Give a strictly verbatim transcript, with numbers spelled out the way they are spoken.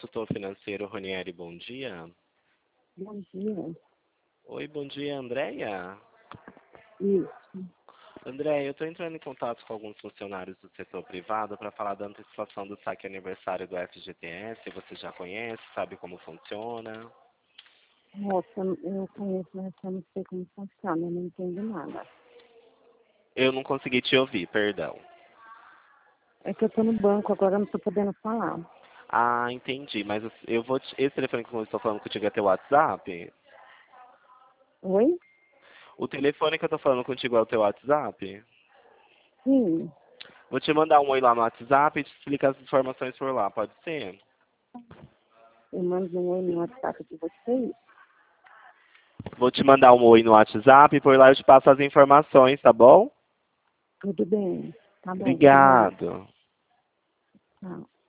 consultor financeiro Ronieri, bom dia. Bom dia. Oi, bom dia, Andréia. Isso. Andréia, eu estou entrando em contato com alguns funcionários do setor privado para falar da antecipação do saque aniversário do F G T S. Você já conhece, sabe como funciona? Moça, eu conheço, mas eu não sei como funciona, eu não entendo nada. Eu não consegui te ouvir, perdão. É que eu tô no banco, agora eu não tô podendo falar. Ah, entendi, mas eu vou te... esse telefone que eu estou falando contigo é teu WhatsApp? Oi? O telefone que eu estou falando contigo é o teu WhatsApp? Sim. Vou te mandar um oi lá no WhatsApp e te explicar as informações por lá, pode ser? Eu mando um oi no WhatsApp de vocês. Vou te mandar um oi no WhatsApp e por lá eu te passo as informações, tá bom? Tudo bem. Tá bom, obrigada. Obrigado. Tchau.